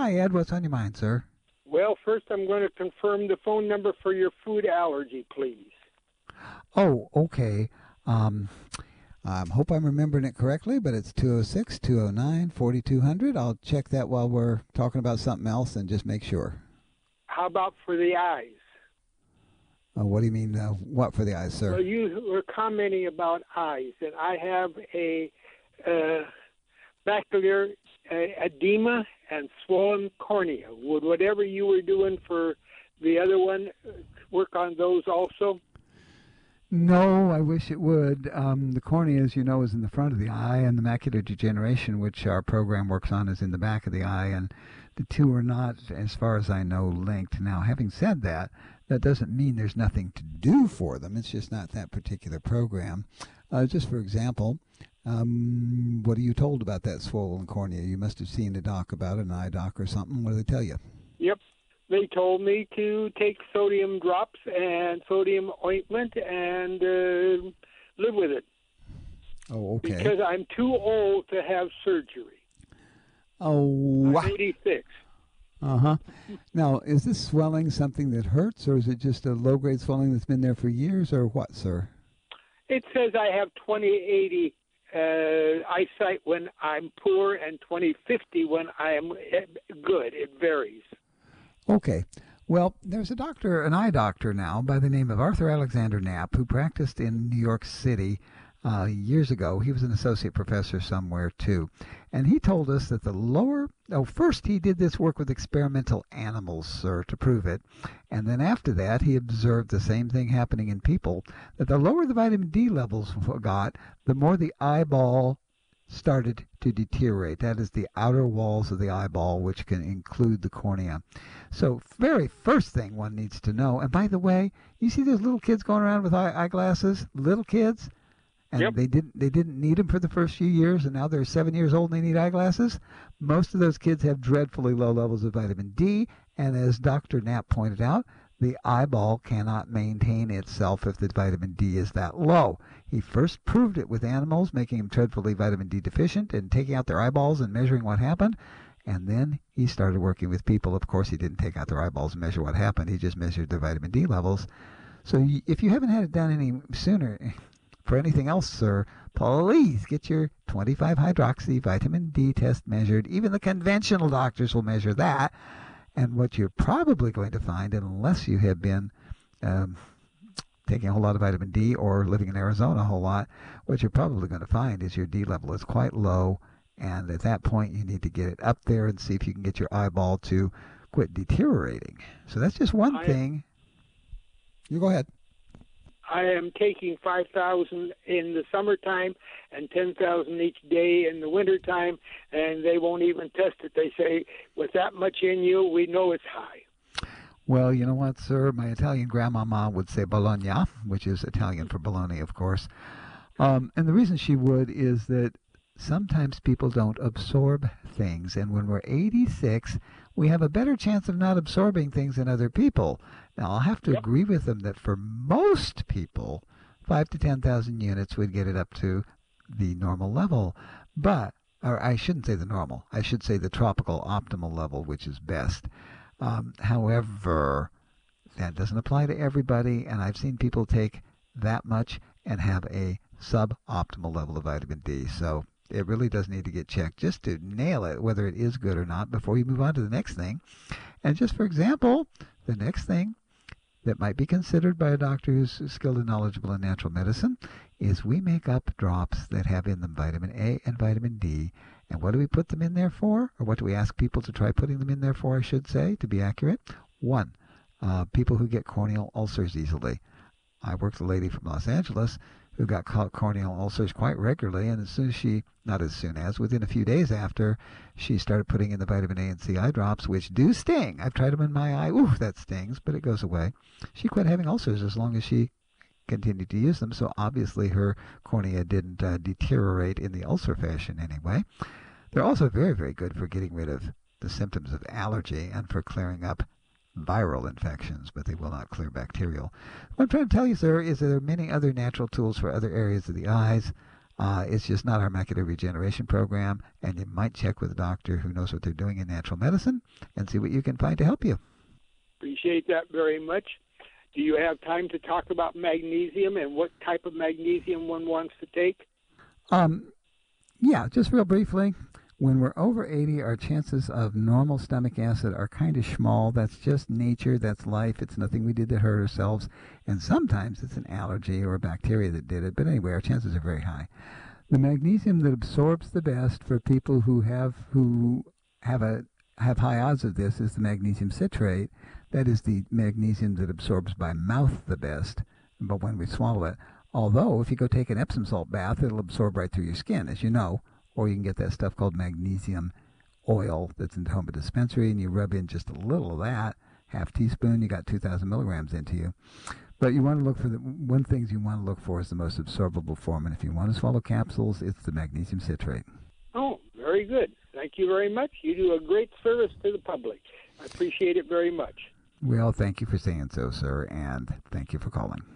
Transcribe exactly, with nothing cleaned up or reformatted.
Hi, Ed. What's on your mind, sir? Well, first I'm going to confirm the phone number for your food allergy, please. Oh, okay. Um, I hope I'm remembering it correctly, but it's two oh six, two oh nine, forty-two hundred. I'll check that while we're talking about something else and just make sure. How about for the eyes? Uh, what do you mean, uh, what for the eyes, sir? Well, you were commenting about eyes, and I have a uh, macular uh, edema and swollen cornea. Would whatever you were doing for the other one work on those also? No, I wish it would. Um, the cornea, as you know, is in the front of the eye, and the macular degeneration, which our program works on, is in the back of the eye, and the two are not, as far as I know, linked. Now, having said that, that doesn't mean there's nothing to do for them. It's just not that particular program. Uh, just for example, um, what are you told about that swollen cornea? You must have seen a doc about it, an eye doc or something. What do they tell you? Yep. They told me to take sodium drops and sodium ointment and uh, live with it. Oh, okay. Because I'm too old to have surgery. Oh, I'm eighty-six. Uh-huh. Now, is this swelling something that hurts, or is it just a low-grade swelling that's been there for years, or what, sir? It says I have twenty eighty uh, eyesight when I'm poor and twenty fifty when I am good. It varies. Okay. Well, there's a doctor, an eye doctor now, by the name of Arthur Alexander Knapp, who practiced in New York City uh, years ago. He was an associate professor somewhere, too. And he told us that the lower, oh, first he did this work with experimental animals, sir, to prove it. And then after that, he observed the same thing happening in people, that the lower the vitamin D levels got, the more the eyeball started to deteriorate. That is the outer walls of the eyeball, which can include the cornea. So very first thing one needs to know, and by the way, you see those little kids going around with eye eyeglasses, little kids, and yep. they didn't they didn't need them for the first few years, and now they're seven years old and they need eyeglasses. Most of those kids have dreadfully low levels of vitamin D, and as Doctor Knapp pointed out, the eyeball cannot maintain itself if the vitamin D is that low. He first proved it with animals, making them dreadfully vitamin D deficient and taking out their eyeballs and measuring what happened. And then he started working with people. Of course, he didn't take out their eyeballs and measure what happened. He just measured their vitamin D levels. So if you haven't had it done any sooner, for anything else, sir, please get your twenty-five hydroxy vitamin D test measured. Even the conventional doctors will measure that. And what you're probably going to find, unless you have been um, taking a whole lot of vitamin D or living in Arizona a whole lot, what you're probably going to find is your D level is quite low. And at that point, you need to get it up there and see if you can get your eyeball to quit deteriorating. So that's just one I, thing. You go ahead. I am taking five thousand in the summertime and ten thousand each day in the wintertime, and they won't even test it. They say, with that much in you, we know it's high. Well, you know what, sir? My Italian grandmama would say Bologna, which is Italian for bologna, of course. Um, and the reason she would is that sometimes people don't absorb things, and when we're eighty-six, we have a better chance of not absorbing things than other people. Now, I'll have to yep. agree with them that for most people, five to ten thousand units would get it up to the normal level. But, or I shouldn't say the normal, I should say the tropical optimal level, which is best. Um, however, that doesn't apply to everybody, and I've seen people take that much and have a suboptimal level of vitamin D. So it really does need to get checked just to nail it, whether it is good or not, before you move on to the next thing. And just for example, the next thing that might be considered by a doctor who's skilled and knowledgeable in natural medicine is we make up drops that have in them vitamin A and vitamin D. And what do we put them in there for? Or what do we ask people to try putting them in there for, I should say, to be accurate? One, uh, people who get corneal ulcers easily. I worked with a lady from Los Angeles who got corneal ulcers quite regularly, and as soon as she, not as soon as, within a few days after, she started putting in the vitamin A and C eye drops, which do sting. I've tried them in my eye. Ooh, that stings, but it goes away. She quit having ulcers as long as she continued to use them, so obviously her cornea didn't uh, deteriorate in the ulcer fashion anyway. They're also very, very good for getting rid of the symptoms of allergy and for clearing up viral infections, but they will not clear bacterial. What I'm trying to tell you, sir, is that there are many other natural tools for other areas of the eyes. Uh, it's just not our macular regeneration program, and you might check with a doctor who knows what they're doing in natural medicine and see what you can find to help you. Appreciate that very much. Do you have time to talk about magnesium and what type of magnesium one wants to take? Um, yeah, just real briefly. When we're over eighty, our chances of normal stomach acid are kind of small. That's just nature. That's life. It's nothing we did to hurt ourselves. And sometimes it's an allergy or a bacteria that did it. But anyway, our chances are very high. The magnesium that absorbs the best for people who have who have a have high odds of this is the magnesium citrate. That is the magnesium that absorbs by mouth the best, but when we swallow it. Although, if you go take an Epsom salt bath, it'll absorb right through your skin, as you know. Or you can get that stuff called magnesium oil that's in the home dispensary, and you rub in just a little of that, half teaspoon, you got two thousand milligrams into you. But you want to look for the one things you want to look for is the most absorbable form, and if you want to swallow capsules, it's the magnesium citrate. Oh, very good. Thank you very much. You do a great service to the public. I appreciate it very much. Well, thank you for saying so, sir, and thank you for calling.